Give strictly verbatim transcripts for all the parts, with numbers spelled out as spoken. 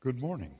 Good morning.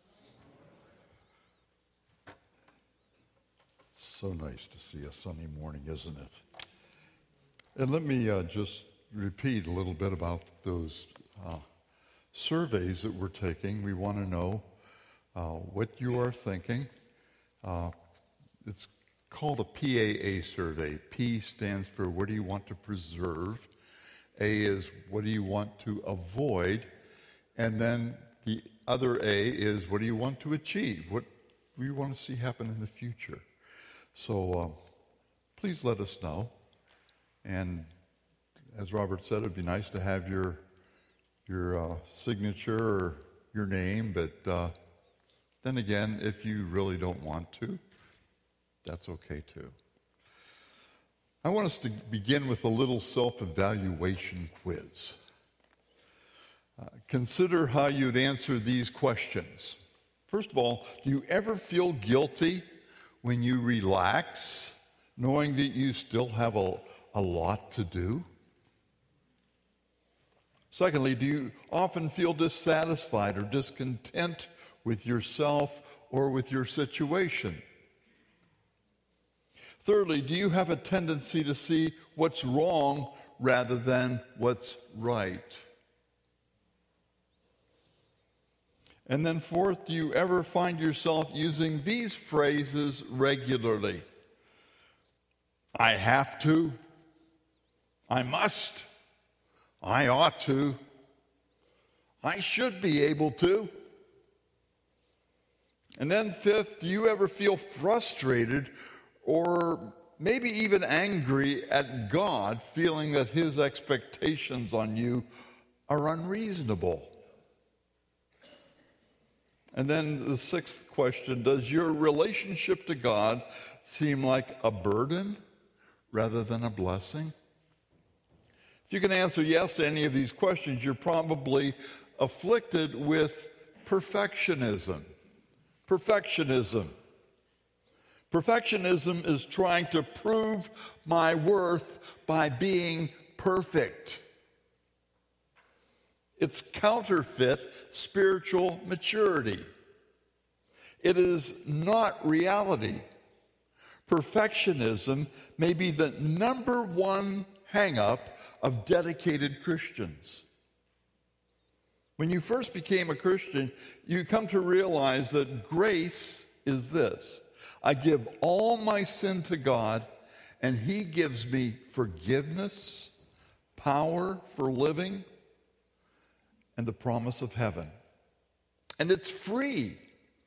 So nice to see a sunny morning, isn't it? And let me uh, just repeat a little bit about those uh, surveys that we're taking. We want to know uh, what you are thinking. Uh, it's called a P A A survey. P stands for what do you want to preserve? A is what do you want to avoid? And then the other A is what do you want to achieve? What do you want to see happen in the future? So uh, please let us know. And as Robert said, it'd be nice to have your your uh, signature or your name, but uh, then again, if you really don't want to, that's okay too. I want us to begin with a little self-evaluation quiz. Uh, consider how you'd answer these questions. First of all, do you ever feel guilty when you relax, knowing that you still have a, a lot to do? Secondly, do you often feel dissatisfied or discontent with yourself or with your situation? Thirdly, do you have a tendency to see what's wrong rather than what's right? And then fourth, do you ever find yourself using these phrases regularly? I have to. I must. I ought to. I should be able to. And then fifth, do you ever feel frustrated or maybe even angry at God, feeling that His expectations on you are unreasonable? And then the sixth question, does your relationship to God seem like a burden rather than a blessing? If you can answer yes to any of these questions, you're probably afflicted with perfectionism. Perfectionism. Perfectionism is trying to prove my worth by being perfect. It's counterfeit spiritual maturity. It is not reality. Perfectionism may be the number one hang-up of dedicated Christians. When you first became a Christian, you come to realize that grace is this: I give all my sin to God, and He gives me forgiveness, power for living, and the promise of heaven. And it's free.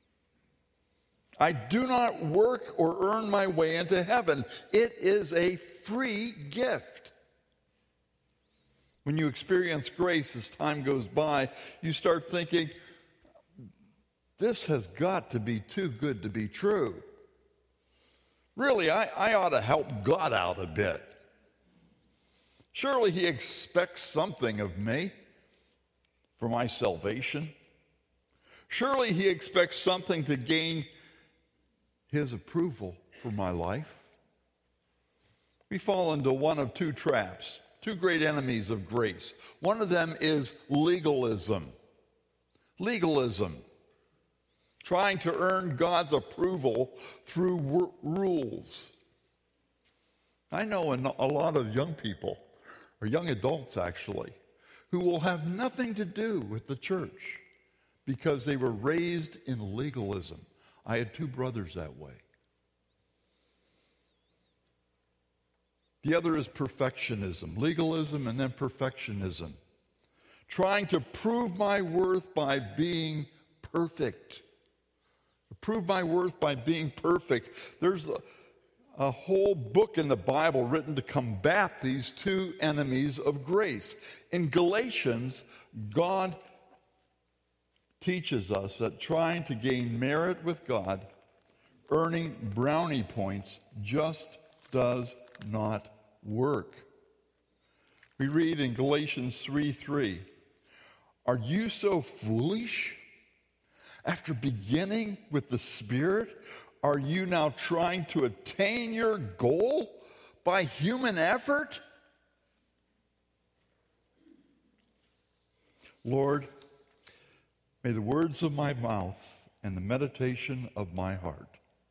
I do not work or earn my way into heaven. It is a free gift. When you experience grace as time goes by, you start thinking, this has got to be too good to be true. Really, I, I ought to help God out a bit. Surely He expects something of me for my salvation. Surely He expects something to gain His approval for my life. We fall into one of two traps, two great enemies of grace. One of them is legalism. Legalism. Trying to earn God's approval through w- rules. I know a lot of young people, or young adults actually, who will have nothing to do with the church because they were raised in legalism. I had two brothers that way. The other is perfectionism, legalism and then perfectionism. Trying to prove my worth by being perfect. Prove my worth by being perfect. There's a, a whole book in the Bible written to combat these two enemies of grace. In Galatians, God teaches us that trying to gain merit with God, earning brownie points, just does not work. We read in Galatians three three, are you so foolish? After beginning with the Spirit, are you now trying to attain your goal by human effort? Lord, May the words of my mouth and the meditation of my heart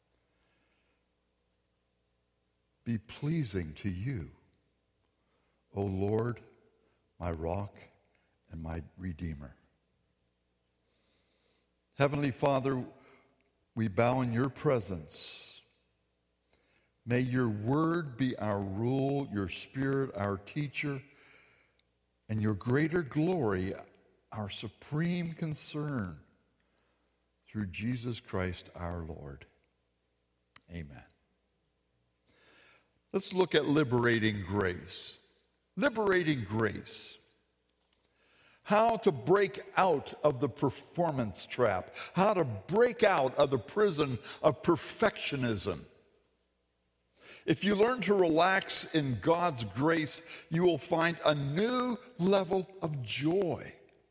be pleasing to you, O Lord, my rock and my redeemer. Heavenly Father, we bow in your presence. May your word be our rule, your spirit our teacher, and your greater glory our supreme concern, through Jesus Christ our Lord. Amen. Let's look at liberating grace. Liberating grace. How to break out of the performance trap. How to break out of the prison of perfectionism. If you learn to relax in God's grace, you will find a new level of joy.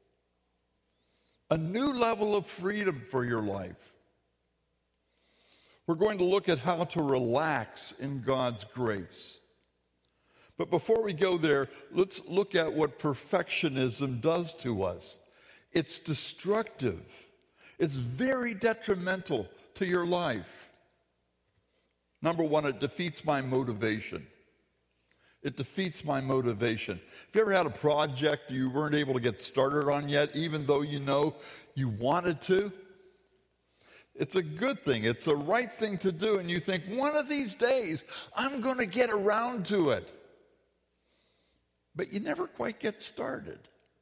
A new level of freedom for your life. We're going to look at how to relax in God's grace. But before we go there, let's look at what perfectionism does to us. It's destructive. It's very detrimental to your life. Number one, it defeats my motivation. It defeats my motivation. Have you ever had a project you weren't able to get started on yet, even though you know you wanted to? It's a good thing. It's a right thing to do. And you think, one of these days, I'm going to get around to it. But you never quite get started.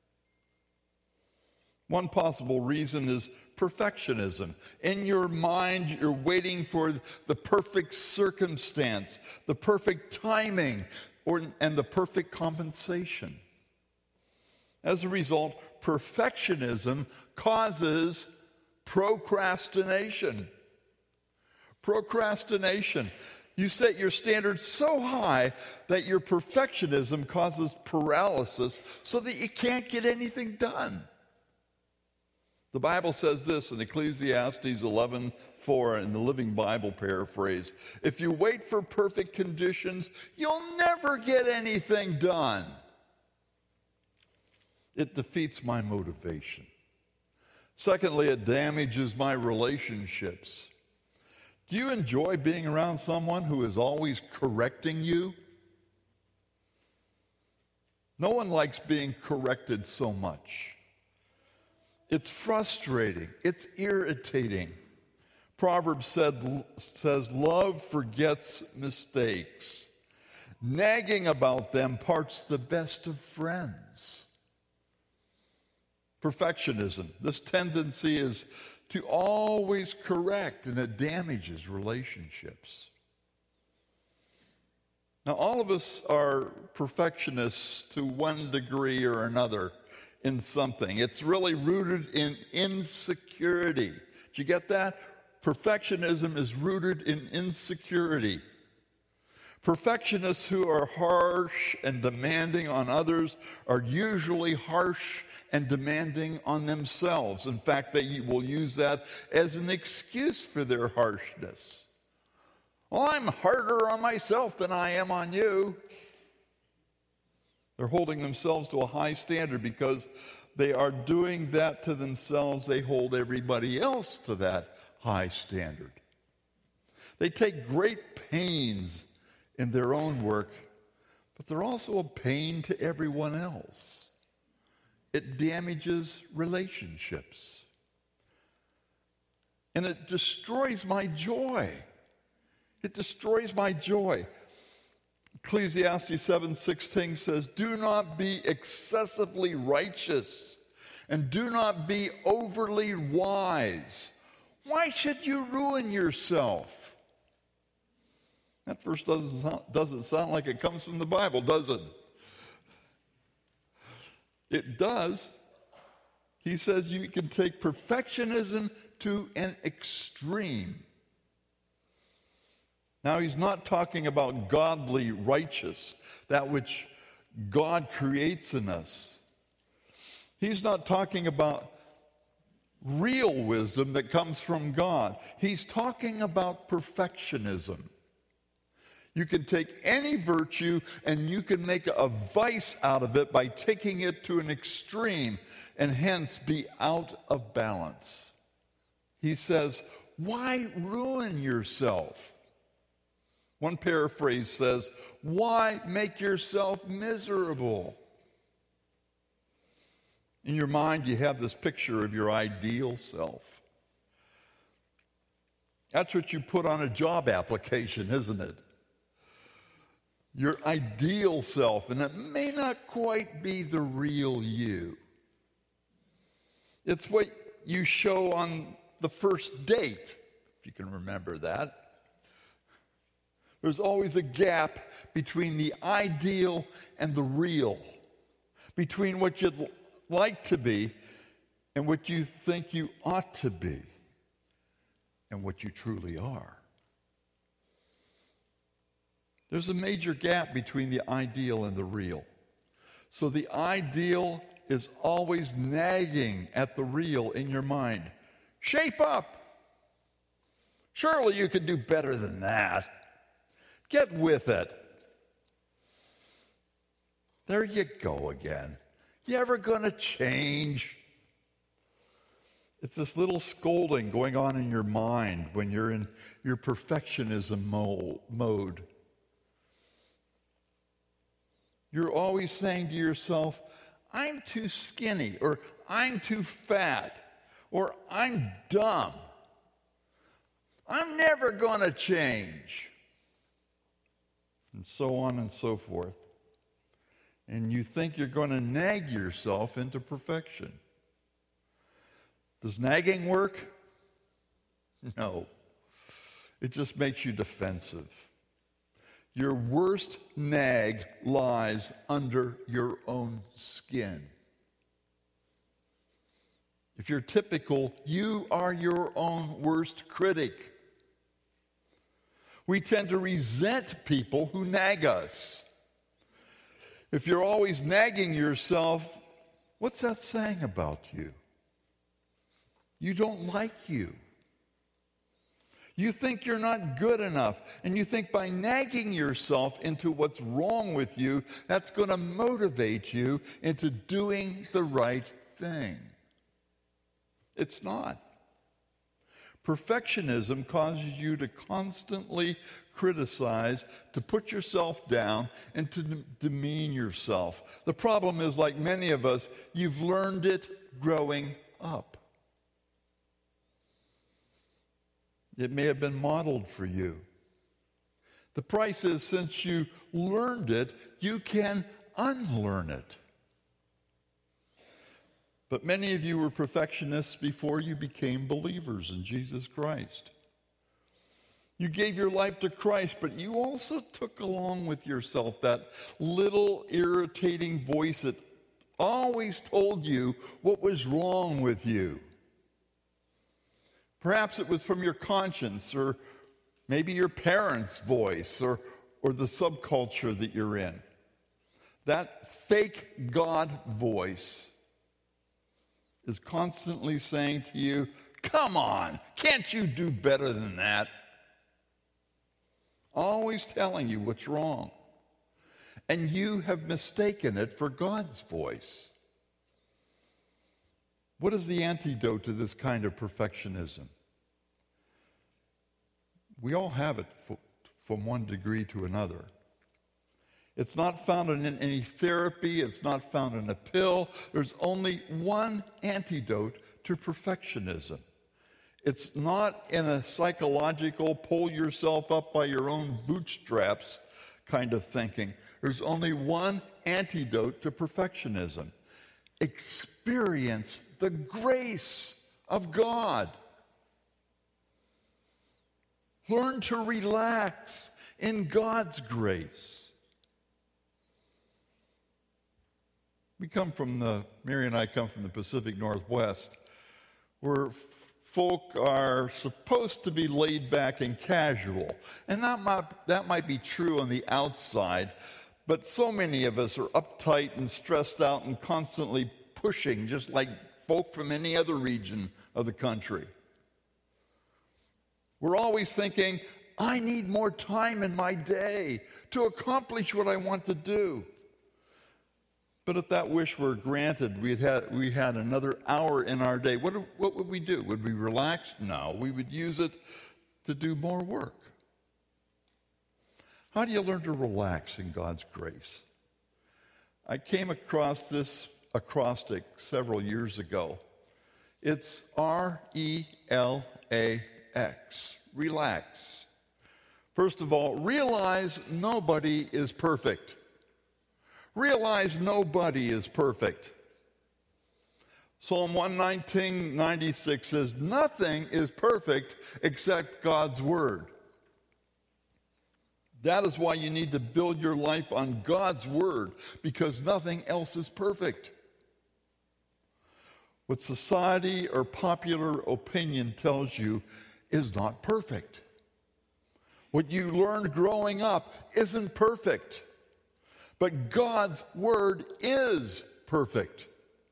One possible reason is perfectionism. In your mind, you're waiting for the perfect circumstance, the perfect timing, or, and the perfect compensation. As a result, perfectionism causes procrastination. Procrastination. You set your standards so high that your perfectionism causes paralysis so that you can't get anything done. The Bible says this in Ecclesiastes eleven four in the Living Bible paraphrase: if you wait for perfect conditions, you'll never get anything done. It defeats my motivation. Secondly, it damages my relationships. Do you enjoy being around someone who is always correcting you? No one likes being corrected so much. It's frustrating. It's irritating. Proverbs said, says, love forgets mistakes. Nagging about them parts the best of friends. Perfectionism. This tendency is to always correct, and it damages relationships. Now, all of us are perfectionists to one degree or another in something. It's really rooted in insecurity. Did you get that? Perfectionism is rooted in insecurity. Perfectionists who are harsh and demanding on others are usually harsh and demanding on themselves. In fact, they will use that as an excuse for their harshness. Well, I'm harder on myself than I am on you. They're holding themselves to a high standard because they are doing that to themselves. They hold everybody else to that high standard. They take great pains in their own work, but they're also a pain to everyone else. It damages relationships. And it destroys my joy. It destroys my joy. Ecclesiastes seven sixteen says, do not be excessively righteous, and do not be overly wise. Why should you ruin yourself? That verse doesn't sound, doesn't sound like it comes from the Bible, does it? It does. He says you can take perfectionism to an extreme. Now, he's not talking about godly righteous, that which God creates in us. He's not talking about real wisdom that comes from God. He's talking about perfectionism. You can take any virtue and you can make a vice out of it by taking it to an extreme and hence be out of balance. He says, why ruin yourself? One paraphrase says, why make yourself miserable? In your mind, you have this picture of your ideal self. That's what you put on a job application, isn't it? Your ideal self, and it may not quite be the real you. It's what you show on the first date, if you can remember that. There's always a gap between the ideal and the real, between what you'd like to be and what you think you ought to be and what you truly are. There's a major gap between the ideal and the real. So the ideal is always nagging at the real in your mind. Shape up. Surely you could do better than that. Get with it. There you go again. You ever going to change? It's this little scolding going on in your mind when you're in your perfectionism mode. You're always saying to yourself, I'm too skinny, or I'm too fat, or I'm dumb. I'm never going to change. And so on and so forth. And you think you're going to nag yourself into perfection. Does nagging work? No. It just makes you defensive. Your worst nag lies under your own skin. If you're typical, you are your own worst critic. We tend to resent people who nag us. If you're always nagging yourself, what's that saying about you? You don't like you. You think you're not good enough, and you think by nagging yourself into what's wrong with you, that's going to motivate you into doing the right thing. It's not. Perfectionism causes you to constantly criticize, to put yourself down, and to de- demean yourself. The problem is, like many of us, you've learned it growing up. It may have been modeled for you. The price is, since you learned it, you can unlearn it. But many of you were perfectionists before you became believers in Jesus Christ. You gave your life to Christ, but you also took along with yourself that little irritating voice that always told you what was wrong with you. Perhaps it was from your conscience, or maybe your parents' voice, or, or the subculture that you're in. That fake God voice is constantly saying to you, come on, can't you do better than that? Always telling you what's wrong. And you have mistaken it for God's voice. What is the antidote to this kind of perfectionism? We all have it f- from one degree to another. It's not found in any therapy. It's not found in a pill. There's only one antidote to perfectionism. It's not in a psychological, pull yourself up by your own bootstraps kind of thinking. There's only one antidote to perfectionism. Experience the grace of God. Learn to relax in God's grace. We come from the, Mary and I come from the Pacific Northwest, where folk are supposed to be laid back and casual. And that might, that might be true on the outside, but so many of us are uptight and stressed out and constantly pushing, just like folk from any other region of the country. We're always thinking, I need more time in my day to accomplish what I want to do. But if that wish were granted, we'd had, we had another hour in our day, what, what would we do? Would we relax? No, we would use it to do more work. How do you learn to relax in God's grace? I came across this acrostic several years ago. It's R E L A X, relax. First of all, realize nobody is perfect. Realize nobody is perfect. Psalm one nineteen, ninety-six says, nothing is perfect except God's word. That is why you need to build your life on God's word, because nothing else is perfect. What society or popular opinion tells you is not perfect. What you learned growing up isn't perfect. But God's word is perfect.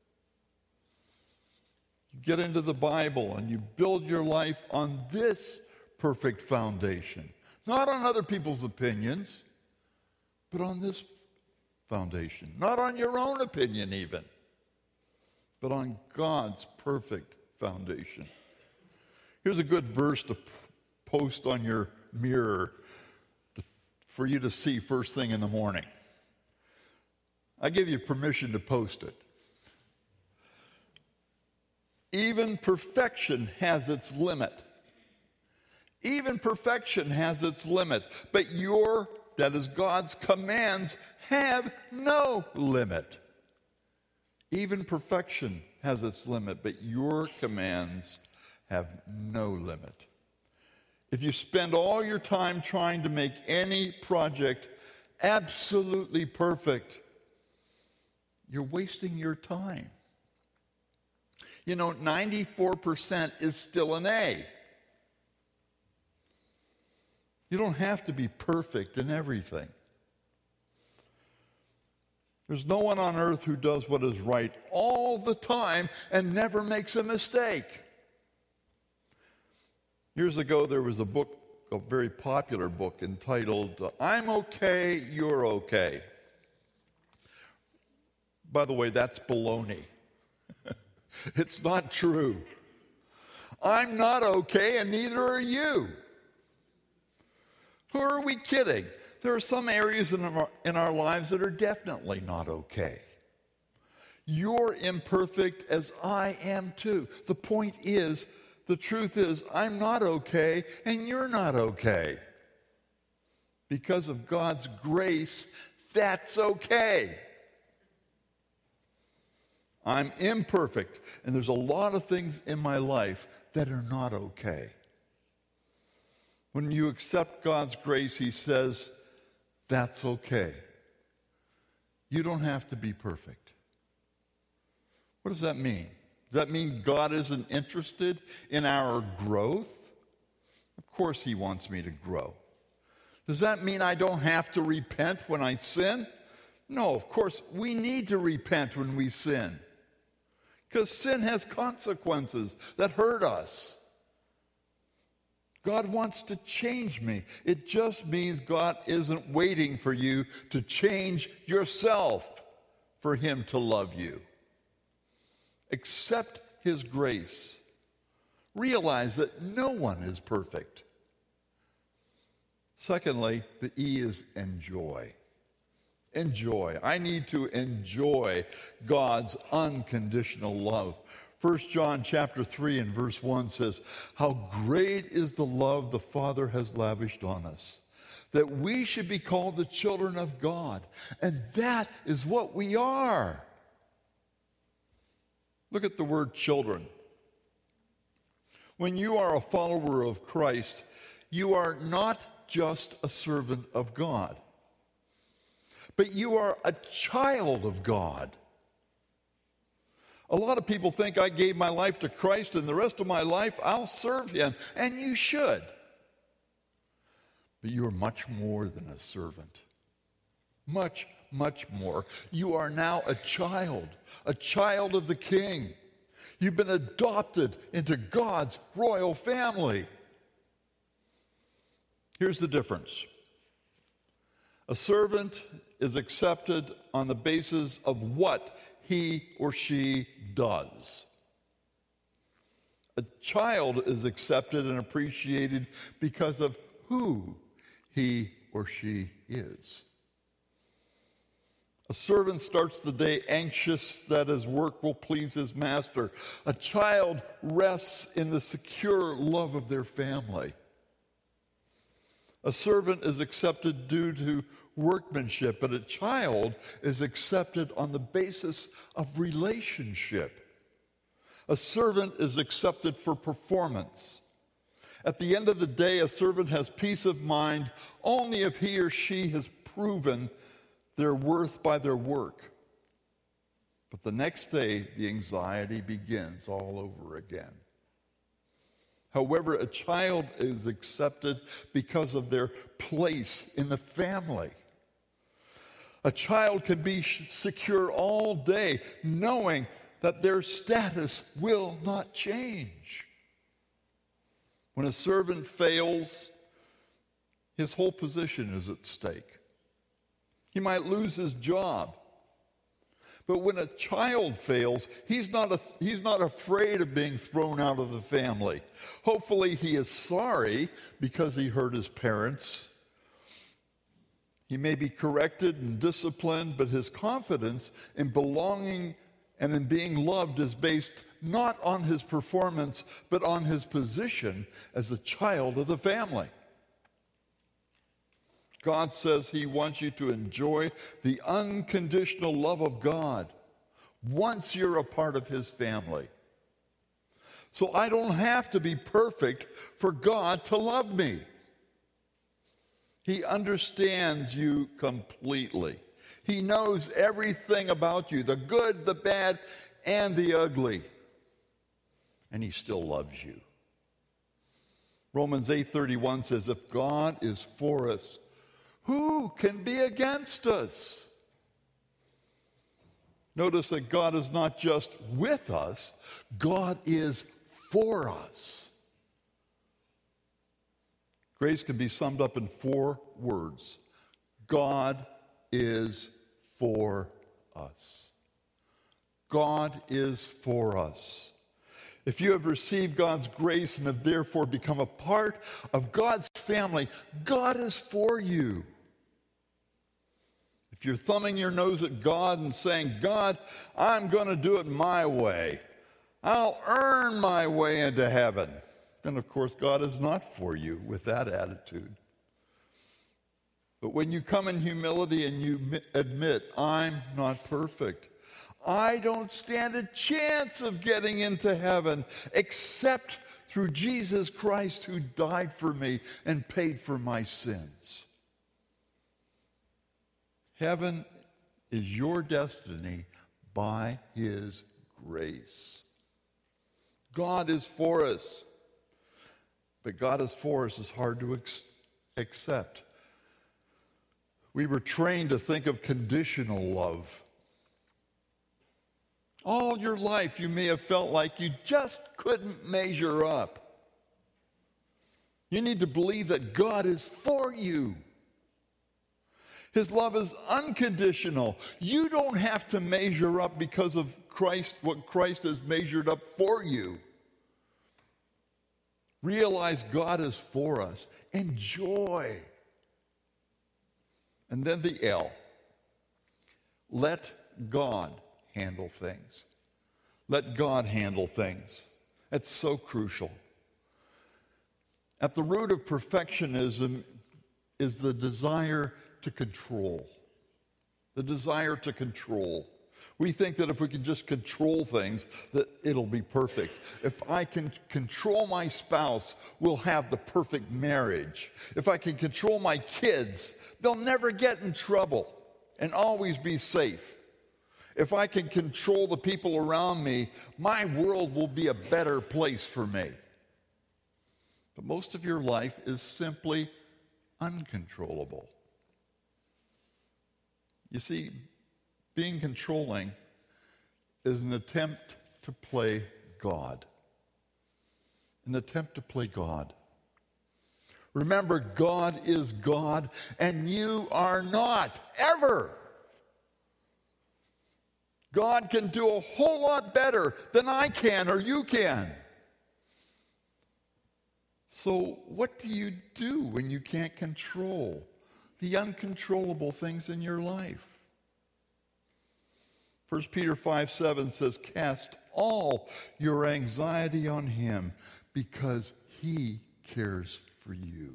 You get into the Bible and you build your life on this perfect foundation. Not on other people's opinions, but on this foundation. Not on your own opinion even, but on God's perfect foundation. Here's a good verse to post on your mirror to, for you to see first thing in the morning. I give you permission to post it. Even perfection has its limit. Even perfection has its limit. But your, that is God's commands, have no limit. Even perfection has its limit, but your commands have no limit. If you spend all your time trying to make any project absolutely perfect, you're wasting your time. You know, ninety-four percent is still an A. You don't have to be perfect in everything. There's no one on earth who does what is right all the time and never makes a mistake. Years ago, there was a book, a very popular book entitled, I'm Okay, You're Okay. By the way, that's baloney. It's not true. I'm not okay, and neither are you. Who are we kidding? There are some areas in our, in our lives that are definitely not okay. You're imperfect as I am too. The point is, the truth is, I'm not okay, and you're not okay. Because of God's grace, that's okay. I'm imperfect, and there's a lot of things in my life that are not okay. When you accept God's grace, he says, that's okay. You don't have to be perfect. What does that mean? Does that mean God isn't interested in our growth? Of course he wants me to grow. Does that mean I don't have to repent when I sin? No, of course, we need to repent when we sin. Because sin has consequences that hurt us. God wants to change me. It just means God isn't waiting for you to change yourself for him to love you. Accept his grace. Realize that no one is perfect. Secondly, the E is enjoy. Enjoy. I need to enjoy God's unconditional love. First John chapter three and verse one says, how great is the love the Father has lavished on us, that we should be called the children of God. And that is what we are. Look at the word children. When you are a follower of Christ, you are not just a servant of God, but you are a child of God. A lot of people think I gave my life to Christ and the rest of my life I'll serve him, and you should. But you are much more than a servant. Much, much more. You are now a child, a child of the King. You've been adopted into God's royal family. Here's the difference. A servant is accepted on the basis of what he or she does. A child is accepted and appreciated because of who he or she is. A servant starts the day anxious that his work will please his master. A child rests in the secure love of their family. A servant is accepted due to workmanship, but a child is accepted on the basis of relationship. A servant is accepted for performance. At the end of the day, a servant has peace of mind only if he or she has proven their worth by their work. But the next day, the anxiety begins all over again. However, a child is accepted because of their place in the family. A child can be secure all day knowing that their status will not change. When a servant fails, his whole position is at stake. He might lose his job. But when a child fails, he's not, a, he's not afraid of being thrown out of the family. Hopefully he is sorry because he hurt his parents. He may be corrected and disciplined, but his confidence in belonging and in being loved is based not on his performance, but on his position as a child of the family. God says he wants you to enjoy the unconditional love of God once you're a part of his family. So I don't have to be perfect for God to love me. He understands you completely. He knows everything about you, the good, the bad, and the ugly. And he still loves you. Romans eight thirty-one says, if God is for us, who can be against us? Notice that God is not just with us, God is for us. Grace can be summed up in four words. God is for us. God is for us. If you have received God's grace and have therefore become a part of God's family, God is for you. If you're thumbing your nose at God and saying, God, I'm going to do it my way, I'll earn my way into heaven, then of course God is not for you with that attitude. But when you come in humility and you admit, I'm not perfect, I don't stand a chance of getting into heaven except through Jesus Christ who died for me and paid for my sins. Heaven is your destiny by his grace. God is for us. But God is for us is hard to ex- accept. We were trained to think of conditional love. All your life you may have felt like you just couldn't measure up. You need to believe that God is for you. His love is unconditional. You don't have to measure up because of Christ, what Christ has measured up for you. Realize God is for us. Enjoy. And then the L. Let God handle things. Let God handle things. That's so crucial. At the root of perfectionism is the desire to control. The desire to control. We think that if we can just control things, that it'll be perfect. If I can control my spouse, we'll have the perfect marriage. If I can control my kids, they'll never get in trouble and always be safe. If I can control the people around me, my world will be a better place for me. But most of your life is simply uncontrollable. You see, being controlling is an attempt to play God. An attempt to play God. Remember, God is God, and you are not, ever. God can do a whole lot better than I can or you can. So what do you do when you can't control the uncontrollable things in your life? First Peter five seven says, cast all your anxiety on him because he cares for you.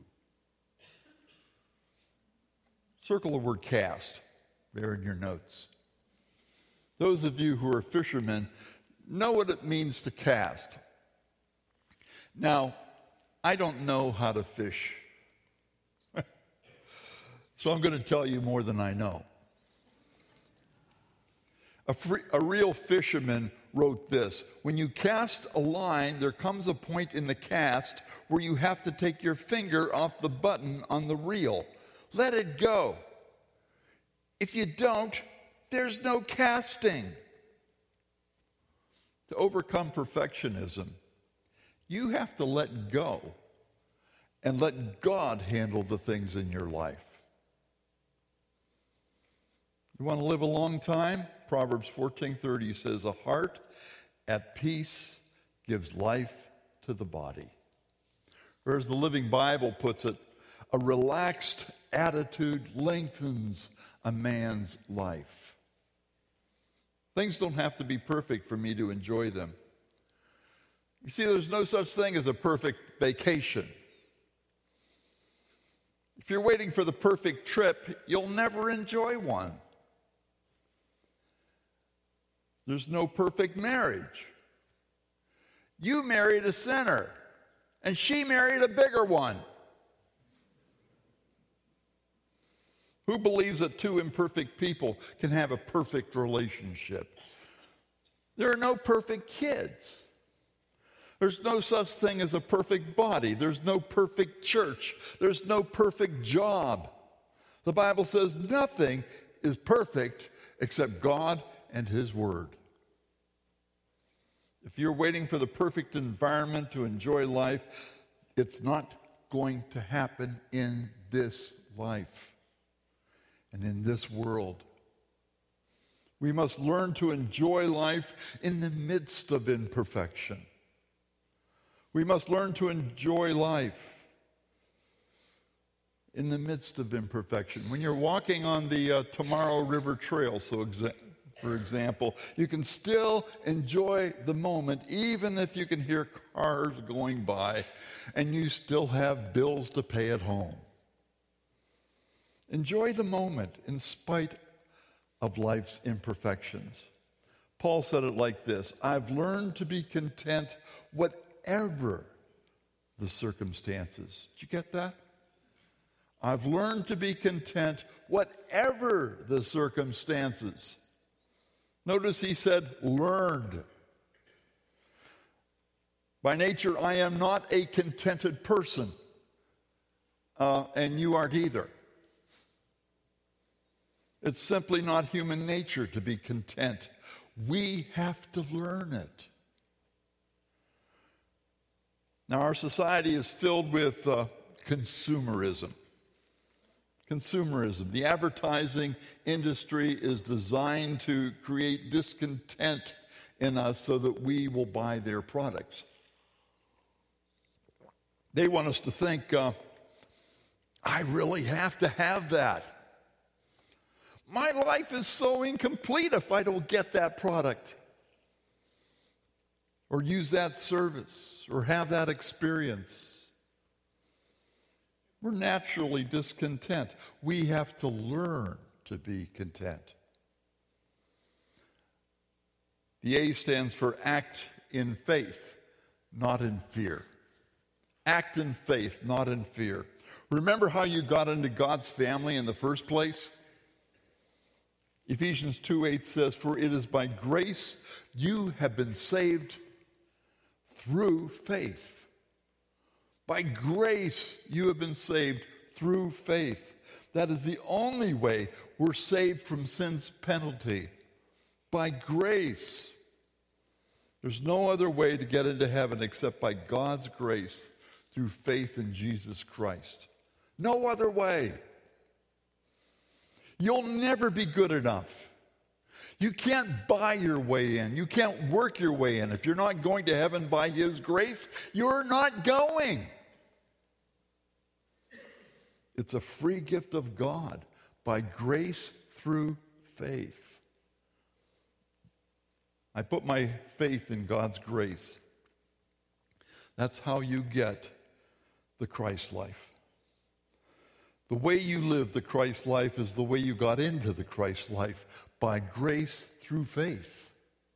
Circle the word cast there in your notes. Those of you who are fishermen know what it means to cast. Now, I don't know how to fish, so I'm going to tell you more than I know. A, free, a real fisherman wrote this: when you cast a line, there comes a point in the cast where you have to take your finger off the button on the reel. Let it go. If you don't, there's no casting. To overcome perfectionism, you have to let go and let God handle the things in your life. You want to live a long time? Proverbs fourteen thirty says, a heart at peace gives life to the body. Or as the Living Bible puts it, a relaxed attitude lengthens a man's life. Things don't have to be perfect for me to enjoy them. You see, there's no such thing as a perfect vacation. If you're waiting for the perfect trip, you'll never enjoy one. There's no perfect marriage. You married a sinner, and she married a bigger one. Who believes that two imperfect people can have a perfect relationship? There are no perfect kids. There's no such thing as a perfect body. There's no perfect church. There's no perfect job. The Bible says nothing is perfect except God and His Word. If you're waiting for the perfect environment to enjoy life, it's not going to happen in this life and in this world. We must learn to enjoy life in the midst of imperfection. We must learn to enjoy life in the midst of imperfection. When you're walking on the uh, Tomorrow River Trail, so exa- for example, you can still enjoy the moment, even if you can hear cars going by and you still have bills to pay at home. Enjoy the moment in spite of life's imperfections. Paul said it like this: I've learned to be content whatever the circumstances. Did you get that? I've learned to be content whatever the circumstances. Notice he said, learned. By nature, I am not a contented person, uh, and you aren't either. It's simply not human nature to be content. We have to learn it. Now, our society is filled with uh, consumerism. Consumerism. The advertising industry is designed to create discontent in us so that we will buy their products. They want us to think, uh, I really have to have that. My life is so incomplete if I don't get that product, or use that service, or have that experience. We're naturally discontent. We have to learn to be content. The A stands for act in faith, not in fear. Act in faith, not in fear. Remember how you got into God's family in the first place? Ephesians two eight says, for it is by grace you have been saved through faith. By grace you have been saved through faith. That is the only way we're saved from sin's penalty. By grace. There's no other way to get into heaven except by God's grace through faith in Jesus Christ. No other way. You'll never be good enough. You can't buy your way in. You can't work your way in. If you're not going to heaven by His grace, you're not going. It's a free gift of God by grace through faith. I put my faith in God's grace. That's how you get the Christ life. The way you live the Christ life is the way you got into the Christ life, by grace through faith.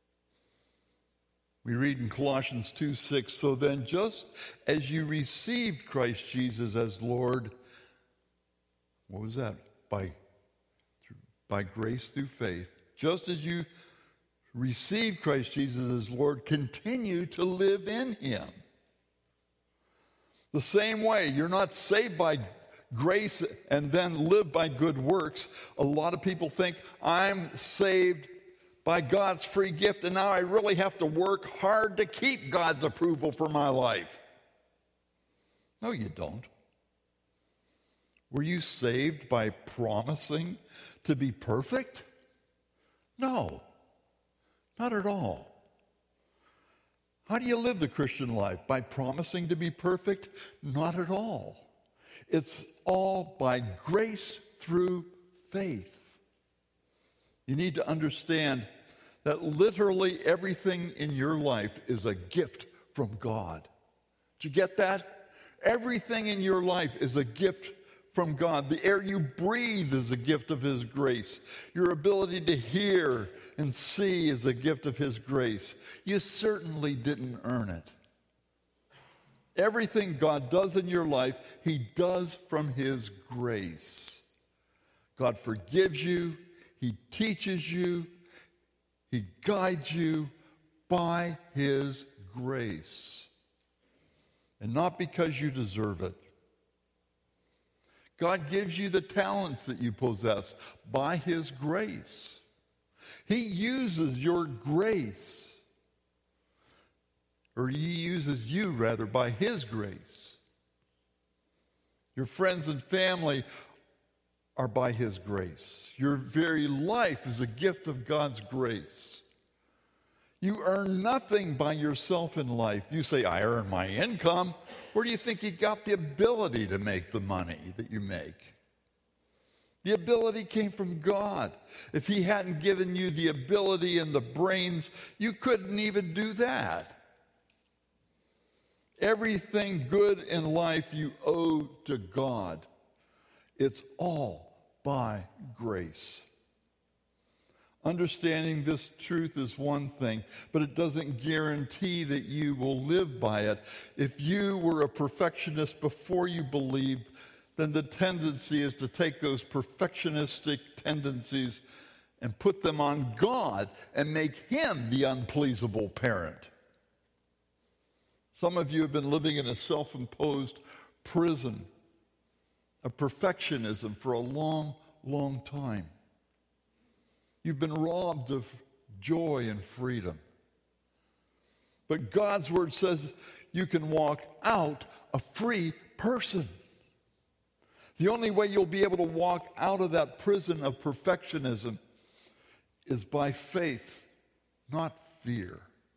We read in Colossians two six, so then just as you received Christ Jesus as Lord, what was that? By, by grace through faith. Just as you received Christ Jesus as Lord, continue to live in Him. The same way, you're not saved by grace and then live by good works. A lot of people think, I'm saved by God's free gift, and now I really have to work hard to keep God's approval for my life. No, you don't. Were you saved by promising to be perfect? No, not at all. How do you live the Christian life? By promising to be perfect? Not at all. It's all by grace through faith. You need to understand that literally everything in your life is a gift from God. Did you get that? Everything in your life is a gift from God. The air you breathe is a gift of His grace. Your ability to hear and see is a gift of His grace. You certainly didn't earn it. Everything God does in your life, He does from His grace. God forgives you. He teaches you. He guides you by His grace. And not because you deserve it. God gives you the talents that you possess by His grace. He uses your grace, or He uses you, rather, by His grace. Your friends and family are by His grace. Your very life is a gift of God's grace. You earn nothing by yourself in life. You say, I earn my income. Where do you think you got the ability to make the money that you make? The ability came from God. If He hadn't given you the ability and the brains, you couldn't even do that. Everything good in life you owe to God. It's all by grace. Understanding this truth is one thing, but it doesn't guarantee that you will live by it. If you were a perfectionist before you believed, then the tendency is to take those perfectionistic tendencies and put them on God and make Him the unpleasable parent. Some of you have been living in a self-imposed prison of perfectionism for a long, long time. You've been robbed of joy and freedom. But God's word says you can walk out a free person. The only way you'll be able to walk out of that prison of perfectionism is by faith, not fear.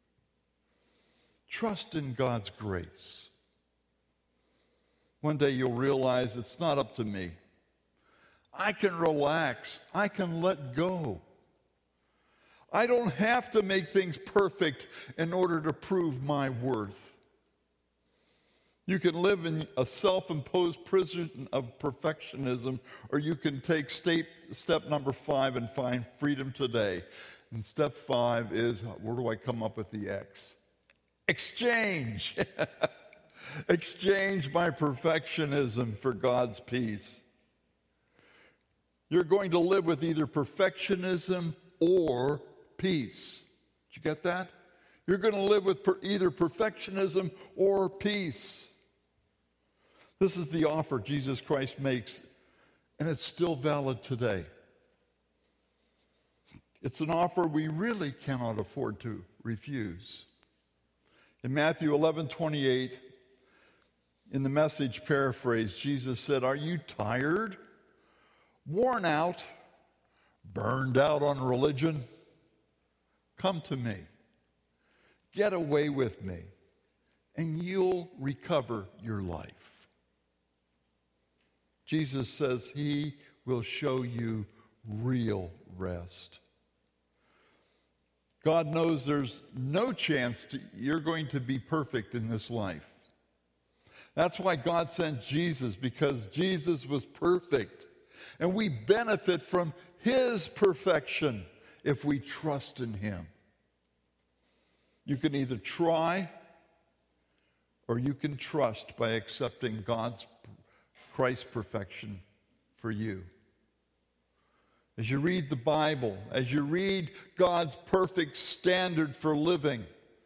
Trust in God's grace. One day you'll realize it's not up to me. I can relax. I can let go. I don't have to make things perfect in order to prove my worth. You can live in a self-imposed prison of perfectionism, or you can take step, step number five and find freedom today. And step five is, where do I come up with the X? Exchange. Exchange my perfectionism for God's peace. You're going to live with either perfectionism or peace. Did you get that? You're going to live with per- either perfectionism or peace. This is the offer Jesus Christ makes, and it's still valid today. It's an offer we really cannot afford to refuse. In Matthew eleven twenty-eight, In the Message paraphrase, Jesus said, "Are you tired, worn out, burned out on religion? Come to me. Get away with me, and you'll recover your life." Jesus says he will show you real rest. God knows there's no chance to, you're going to be perfect in this life. That's why God sent Jesus, because Jesus was perfect. And we benefit from his perfection if we trust in him. You can either try or you can trust by accepting God's, Christ's perfection for you. As you read the Bible, as you read God's perfect standard for living,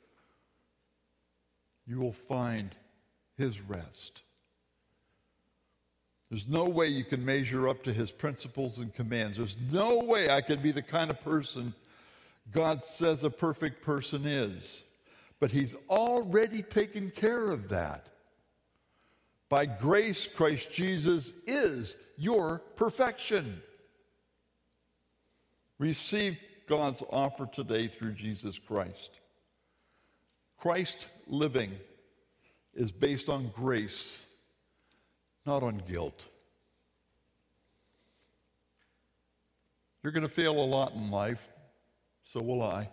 you will find his rest. There's no way you can measure up to his principles and commands. There's no way I could be the kind of person God says a perfect person is. But he's already taken care of that. By grace, Christ Jesus is your perfection. Receive God's offer today through Jesus Christ. Christ living is based on grace, not on guilt. You're going to fail a lot in life, so will I.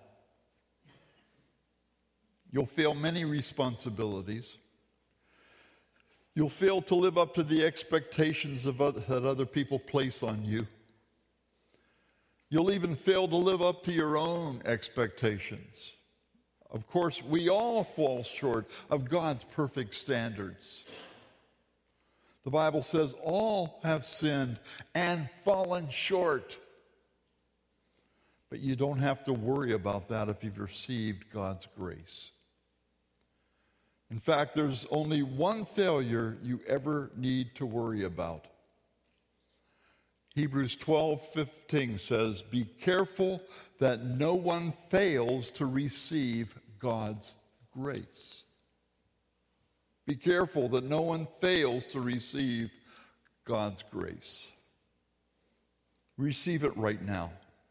You'll fail many responsibilities. You'll fail to live up to the expectations of other, that other people place on you. You'll even fail to live up to your own expectations. Of course, we all fall short of God's perfect standards. The Bible says all have sinned and fallen short. But you don't have to worry about that if you've received God's grace. In fact, there's only one failure you ever need to worry about. Hebrews twelve fifteen says, "Be careful that no one fails to receive God's grace." Be careful that no one fails to receive God's grace. Receive it right now.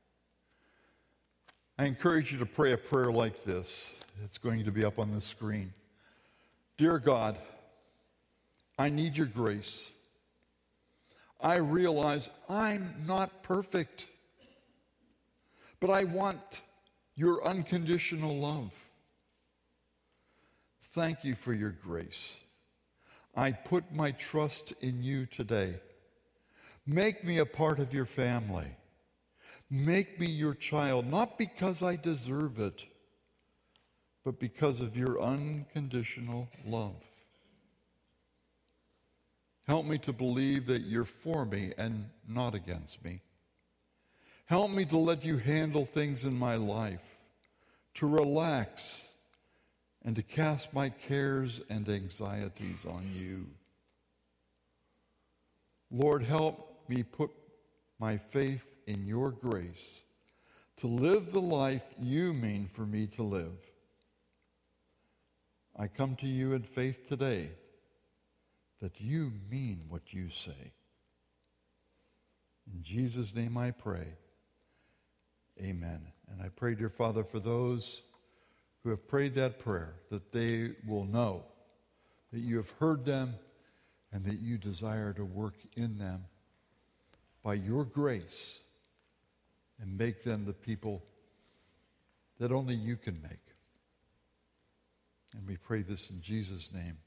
I encourage you to pray a prayer like this. It's going to be up on the screen. Dear God, I need your grace. I realize I'm not perfect, but I want your unconditional love. Thank you for your grace. I put my trust in you today. Make me a part of your family. Make me your child, not because I deserve it, but because of your unconditional love. Help me to believe that you're for me and not against me. Help me to let you handle things in my life, to relax, and to cast my cares and anxieties on you. Lord, help me put my faith in your grace to live the life you mean for me to live. I come to you in faith today that you mean what you say. In Jesus' name I pray. Amen. And I pray, dear Father, for those who have prayed that prayer, that they will know that you have heard them and that you desire to work in them by your grace and make them the people that only you can make. And we pray this in Jesus' name.